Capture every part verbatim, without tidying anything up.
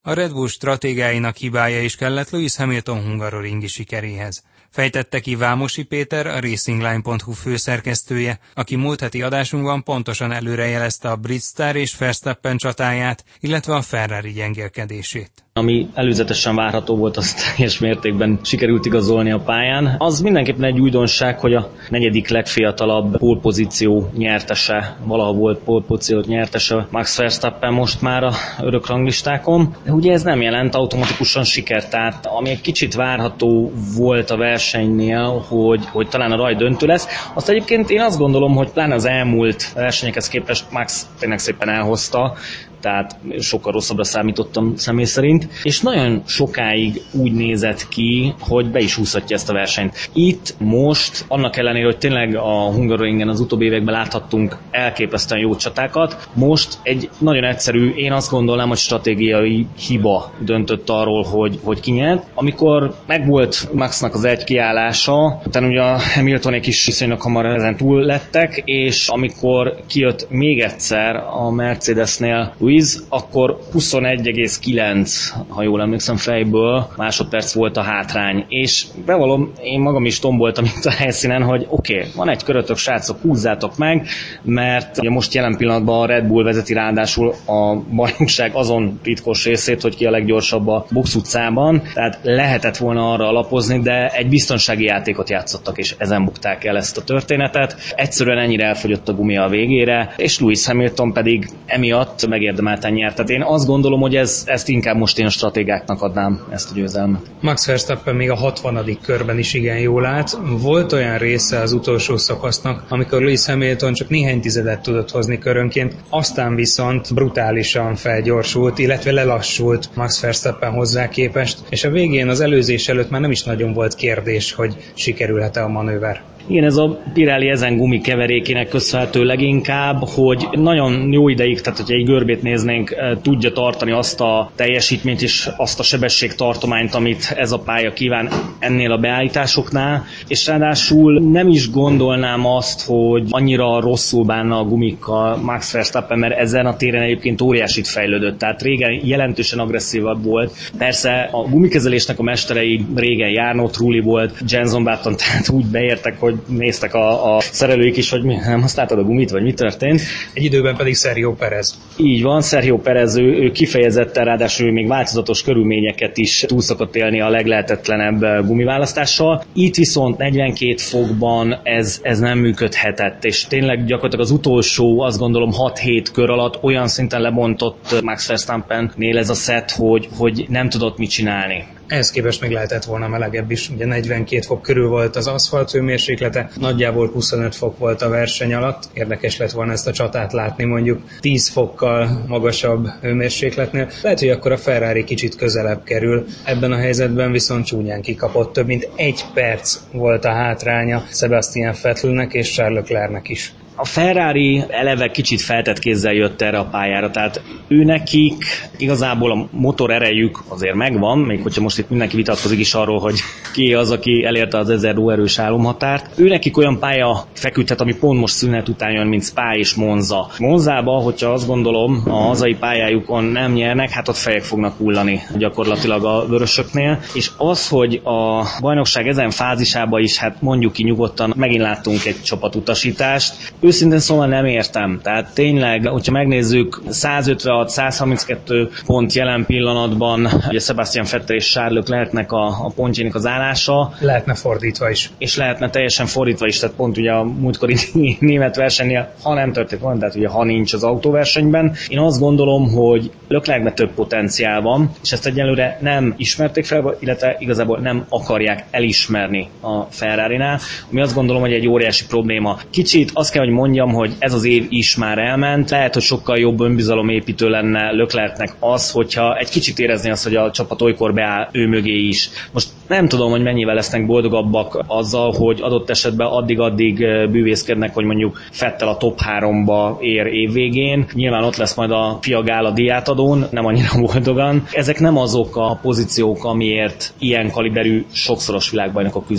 A Red Bull stratégiáinak hibája is kellett Lewis Hamilton hungaroringi sikeréhez. Fejtette ki Vámosi Péter, a racingline pont hu főszerkesztője, aki múlt heti adásunkban pontosan előrejelezte a brit sztár és Verstappen csatáját, illetve a Ferrari gyengélkedését. Ami előzetesen várható volt, azt teljes mértékben sikerült igazolni a pályán. Az mindenképpen egy újdonság, hogy a negyedik legfiatalabb pole-pozíció nyertese, valaha volt pole-pozíció nyertese Max Verstappen most már a örök ranglistákon. De ugye ez nem jelent automatikusan sikert, tehát ami egy kicsit várható volt a versenynél, hogy, hogy talán a rajt döntő lesz. Azt egyébként én azt gondolom, hogy pláne az elmúlt versenyekhez képest Max tényleg szépen elhozta, tehát sokkal rosszabbra számítottam személy szerint, és nagyon sokáig úgy nézett ki, hogy be is húzhatja ezt a versenyt. Itt most, annak ellenére, hogy tényleg a Hungaroringen az utóbbi években láthattunk elképesztően jó csatákat, most egy nagyon egyszerű, én azt gondolnám, hogy stratégiai hiba döntött arról, hogy, hogy ki nyert. Amikor megvolt Maxnak az egy kiállása, utána ugye a Hamiltonék is viszonylag hamar ezen túl lettek, és amikor kijött még egyszer a Mercedesnél Lewis, akkor huszonegy egész kilenc, ha jól emlékszem fejből, másodperc volt a hátrány. És bevallom, én magam is tomboltam itt a helyszínen, hogy oké, okay, van egy körötök, srácok, húzzátok meg, mert ugye most jelen pillanatban a Red Bull vezeti ráadásul a bajnokság azon titkos részét, hogy ki a leggyorsabb a box utcában, tehát lehetett volna arra alapozni, de egy biztonsági játékot játszottak, és ezen bukták el ezt a történetet. Egyszerűen ennyire elfogyott a gumi a végére, és Lewis Hamilton pedig emiatt megérdemelten nyert. Tehát én azt gondolom, hogy ez, ezt inkább most én a stratégáknak adnám, ezt a győzelmet. Max Verstappen még a hatvanadik körben is igen jól állt. Volt olyan része az utolsó szakasznak, amikor Lewis Hamilton csak néhány tizedet tudott hozni körönként, aztán viszont brutálisan felgyorsult, illetve lelassult Max Verstappen hozzá képest, és a végén az előzés előtt már nem is nagyon volt kérdés, hogy sikerülhet-e a manőver. Igen, ez a Pirelli ezen gumi keverékének köszönhető leginkább, hogy nagyon jó ideig, tehát hogyha egy görbét néznénk, tudja tartani azt a teljesítményt és azt a sebességtartományt, amit ez a pálya kíván ennél a beállításoknál, és ráadásul nem is gondolnám azt, hogy annyira rosszul bánna a gumikkal Max Verstappen, mert ezen a téren egyébként óriásit fejlődött, tehát régen jelentősen agresszívabb volt. Persze a gumikezelésnek a mesterei régen Jarno Trulli volt, Jenson Button, tehát úgy beértek, hogy néztek a, a szerelőik is, hogy mi, nem használtad a gumit, vagy mi történt. Egy időben pedig Sergio Perez. Így van, Sergio Perez, ő, ő kifejezetten, ráadásul még változatos körülményeket is túl szokott élni a leglehetetlenebb gumiválasztással. Itt viszont negyvenkét fokban ez, ez nem működhetett, és tényleg gyakorlatilag az utolsó, azt gondolom hat-hét kör alatt olyan szinten lebontott Max Verstappennél ez a szett, hogy, hogy nem tudott mit csinálni. Ehhez képest még lehetett volna melegebb is, ugye negyvenkét fok körül volt az aszfalt hőmérséklete, nagyjából huszonöt fok volt a verseny alatt, érdekes lett volna ezt a csatát látni mondjuk tíz fokkal magasabb hőmérsékletnél, lehet, hogy akkor a Ferrari kicsit közelebb kerül, ebben a helyzetben viszont csúnyán kikapott, több mint egy perc volt a hátránya Sebastian Vettelnek és Charles Leclercnek is. A Ferrari eleve kicsit feltett kézzel jött erre a pályára, tehát ő nekik igazából a motor erejük azért megvan, még hogyha most itt mindenki vitatkozik is arról, hogy ki az, aki elérte az ezer lóerős álomhatárt. Ő nekik olyan pálya feküdhet, ami pont most szünet után jön, mint Spa és Monza. Monzába, hogyha azt gondolom, a hazai pályájukon nem nyernek, hát ott fejek fognak hullani gyakorlatilag a vörösöknél, és az, hogy a bajnokság ezen fázisában is, hát mondjuk ki nyugodtan, megint láttunk egy csapatutasítást. Őszintén szóval nem értem. Tehát tényleg, hogyha megnézzük, százötvenhat százharminckettő pont jelen pillanatban, ugye Sebastian Vettel és Charles Leclercnek a, a pontjának az állása. Lehetne fordítva is. És lehetne teljesen fordítva is, tehát pont ugye a múltkori német versenynél, ha nem történt volna, tehát ugye ha nincs az autóversenyben. Én azt gondolom, hogy Leclercben több potenciál van, és ezt egyelőre nem ismerték fel, illetve igazából nem akarják elismerni a Ferrarinál, ami azt gondolom, hogy egy óriási probléma. Kicsit azt kell, hogy mondjam, hogy ez az év is már elment. Lehet, hogy sokkal jobb önbizalomépítő lenne Leclercnek az, hogyha egy kicsit érezni azt, hogy a csapat olykor beáll ő mögé is. Most nem tudom, hogy mennyivel lesznek boldogabbak azzal, hogy adott esetben addig-addig bűvészkednek, hogy mondjuk Vettel a top háromba ér évvégén. Nyilván ott lesz majd a FIA gála díjátadón, nem annyira boldogan. Ezek nem azok a pozíciók, amiért ilyen kaliberű sokszoros világbajnokok küzdenek.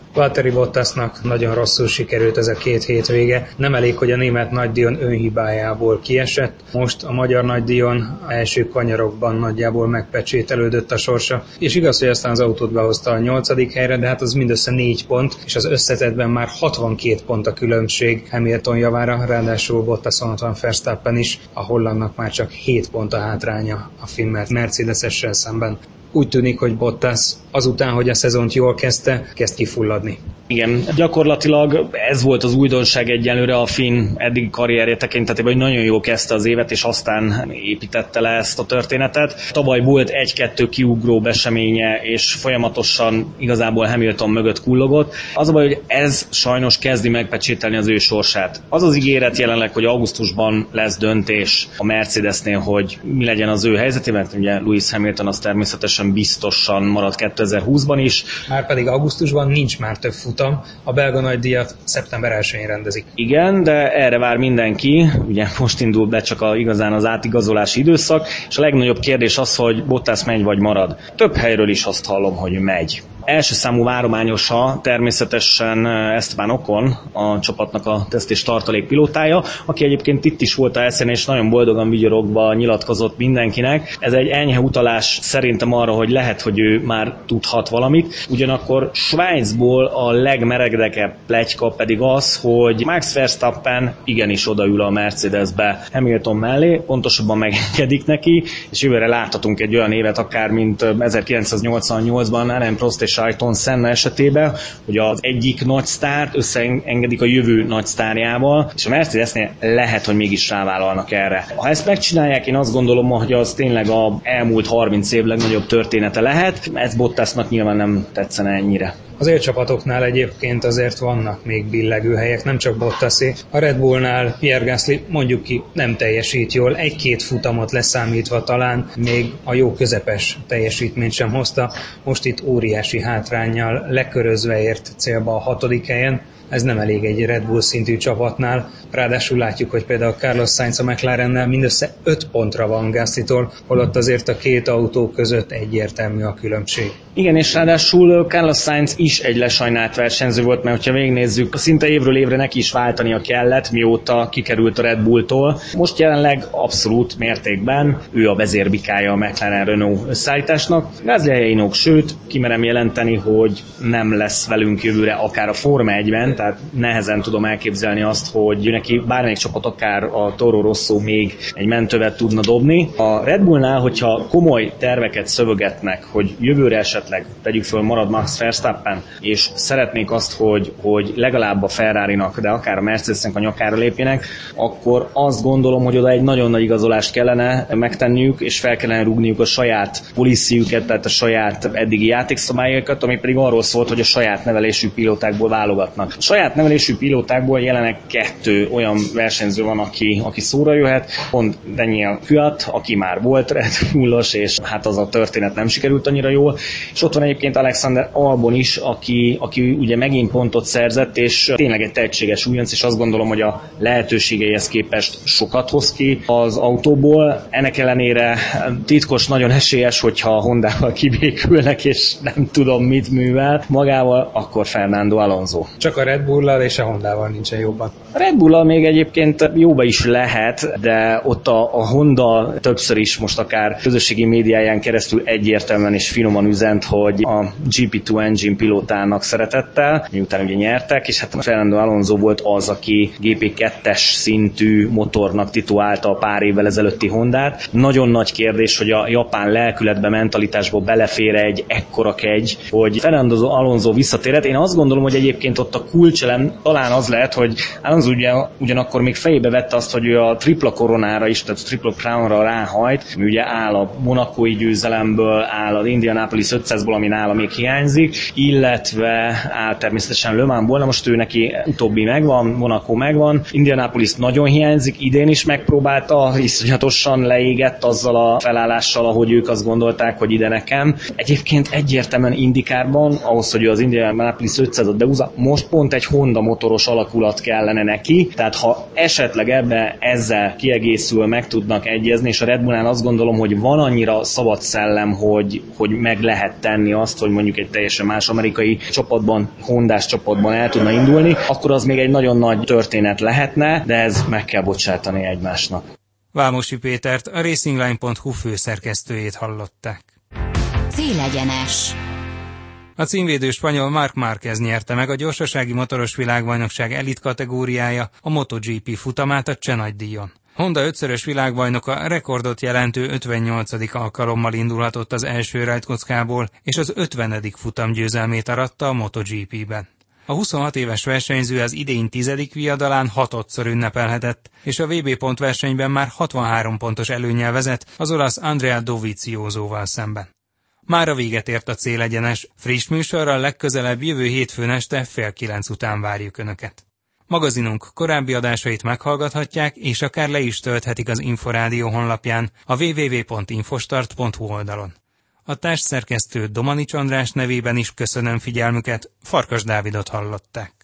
Valtteri Bottasnak nagyon rosszul sikerült ez a két hétvége. Nem elég, hogy a német nagydíjon önhibájából kiesett. Most a magyar nagydíjon első kanyarokban nagyjából megpecsételődött a sorsa. És igaz, hogy aztán az autót behozta a nyolcadik helyre, de hát az mindössze négy pont, és az összetettben már hatvankét pont a különbség Hamilton javára, ráadásul Bottason ott van Verstappen is, a hollandnak már csak hét pont a hátránya a finn Mercedes-essel szemben. Úgy tűnik, hogy Bottas azután, hogy a szezont jól kezdte, kezd kifulladni. Igen, gyakorlatilag ez volt az újdonság egyelőre a finn eddig karrierje tekintetében, hogy nagyon jól kezdte az évet, és aztán építette le ezt a történetet. Tavaly volt egy-kettő kiugró eseménye, és folyamatosan igazából Hamilton mögött kullogott. Az a baj, hogy ez sajnos kezdi megpecsételni az ő sorsát. Az az ígéret jelenleg, hogy augusztusban lesz döntés a Mercedesnél, hogy mi legyen az ő helyzetében, ugye Lewis Hamilton az természetesen biztosan marad kétezer-húszban is. Márpedig augusztusban nincs már több futam. A belga nagydíjat szeptember elsején rendezik. Igen, de erre vár mindenki. Ugye most indul be csak a, igazán az átigazolási időszak, és a legnagyobb kérdés az, hogy Bottas megy vagy marad. Több helyről is azt hallom, hogy megy. Első számú várományosa természetesen Esteban Ocon, a csapatnak a teszt és tartalék pilótája, aki egyébként itt is volt a helyszínen, és nagyon boldogan vigyorogva nyilatkozott mindenkinek. Ez egy enyhe utalás szerintem arra, hogy lehet, hogy ő már tudhat valamit. Ugyanakkor Svájcból a legmeredekebb pletyka pedig az, hogy Max Verstappen igenis odaül a Mercedesbe Hamilton mellé, pontosabban megengedik neki, és jövőre láthatunk egy olyan évet akár, mint ezerkilencszáznyolcvannyolcban Alain Prost és Ayrton Senna esetében, hogy az egyik nagy sztárt összeengedik a jövő nagy sztárjával, és a Mercedesnél lehet, hogy mégis rávállalnak erre. Ha ezt megcsinálják, én azt gondolom, hogy az tényleg az elmúlt harminc év legnagyobb története lehet. Ez Bottasnak nyilván nem tetszene ennyire. Az élcsapatoknál egyébként azért vannak még billegő helyek, nem csak Bottasé. A Red Bullnál Pierre Gasly mondjuk ki nem teljesít jól, egy-két futamot leszámítva talán még a jó közepes teljesítményt sem hozta. Most itt óriási hátránnyal lekörözve ért célba a hatodik helyen. Ez nem elég egy Red Bull szintű csapatnál. Ráadásul látjuk, hogy például Carlos Sainz a McLarennel mindössze öt pontra van Gaslytól, holott azért a két autó között egyértelmű a különbség. Igen, és ráadásul Carlos Sainz is egy lesajnált versenyző volt, mert hogyha végignézzük, szinte évről évre neki is váltania kellett, mióta kikerült a Red Bulltól. Most jelenleg abszolút mértékben ő a vezérbikája a McLaren-Renault összeállításnak. Gasly helyénok, sőt, kimerem jelenteni, hogy nem lesz velünk jövőre akár a Forma egyben, tehát nehezen tudom elképzelni azt, hogy neki bármelyik csapat, akár a Toro Rosso még egy mentővet tudna dobni. A Red Bullnál, hogyha komoly terveket szövegetnek, hogy jövőre esetleg tegyük föl marad Max Verstappen, és szeretnék azt, hogy, hogy legalább a Ferrarinak, de akár a Mercedesnek a nyakára lépjenek, akkor azt gondolom, hogy oda egy nagyon nagy igazolást kellene megtenniük, és fel kellene rúgniuk a saját policyjüket, tehát a saját eddigi játékszabályokat, ami pedig arról szólt, hogy a saját nevelésű pilótákból válogatnak. A saját nevelésű pilótákból jelenleg kettő olyan versenyző van, aki, aki szóra jöhet, pont Daniel Kvyat, aki már volt Red Bullos, és hát az a történet nem sikerült annyira jól, és ott van egyébként Alexander Albon is, aki, aki ugye megint pontot szerzett, és tényleg egy tehetséges újonc, és azt gondolom, hogy a lehetőségeihez képest sokat hoz ki az autóból. Ennek ellenére titkos, nagyon esélyes, hogyha a Hondával kibékülnek, és nem tudom mit művel magával, akkor Fernando Alonso. Csak a Red Bull-lal és a Hondával nincsen jobban. A Red Bull-lal még egyébként jóba is lehet, de ott a, a Honda többször is most akár közösségi médiáján keresztül egyértelműen és finoman üzent, hogy a gé pé kettő engine pilótának szeretettel, miután ugye nyertek, és hát Fernando Alonso volt az, aki gé pé kettes szintű motornak titulálta a pár évvel ezelőtti Hondát. Nagyon nagy kérdés, hogy a japán lelkületbe, mentalitásba belefér egy ekkora kegy, hogy Fernando Alonso visszatérhet. Én azt gondolom, hogy egyébként ott a kulcselem talán az lehet, hogy Alonso ugye, ugyanakkor még fejébe vette azt, hogy ő a tripla koronára is, tehát a tripla crownra ráhajt, ami ugye áll a monakói győzelemből, áll az Indianapolis ötszázból, ami nála még hiányzik, illetve áll természetesen Le Mansból, na most ő neki utóbbi megvan, Monaco megvan, Indianapolis nagyon hiányzik, idén is megpróbálta, iszonyatosan leégett azzal a felállással, ahogy ők azt gondolták, hogy ide nekem. Egyébként egyértelműen Indikárban, ahhoz, hogy az Indianapolis ötszázat behúzza, most pont egy Honda motoros alakulat kellene neki, tehát ha esetleg ebbe ezzel kiegészül meg tudnak egyezni, és a Red Bullnál azt gondolom, hogy van annyira szabad szellem, hogy, hogy meg lehet tenni azt, hogy mondjuk egy teljesen más amerikai amerikai csapatban, hondás csapatban el tudna indulni, akkor az még egy nagyon nagy történet lehetne, de ez meg kell bocsátani egymásnak. Vámosi Pétert, a racingline pont hu főszerkesztőjét hallották. Célegyenes. A címvédő spanyol Marc Márquez nyerte meg a gyorsasági motoros világbajnokság elit kategóriája a MotoGP futamát a Cseh nagydíjon. Honda ötszörös világbajnoka rekordot jelentő ötvennyolcadik alkalommal indulhatott az első rajtkockából, és az ötvenedik futamgyőzelmét aratta a MotoGP-ben. A huszonhat éves versenyző az idén tizedik viadalán hatodszor ünnepelhetett, és a vé bé pont versenyben már hatvanhárom pontos előnnyel vezet az olasz Andrea Doviziosoval szemben. Mára véget ért a Célegyenes, friss műsorral legközelebb jövő hétfőn este fél kilenc után várjuk Önöket. Magazinunk korábbi adásait meghallgathatják, és akár le is tölthetik az Inforádió honlapján, a double-u double-u double-u pont infostart pont hu oldalon. A társszerkesztő Domanics András nevében is köszönöm figyelmüket, Farkas Dávidot hallották.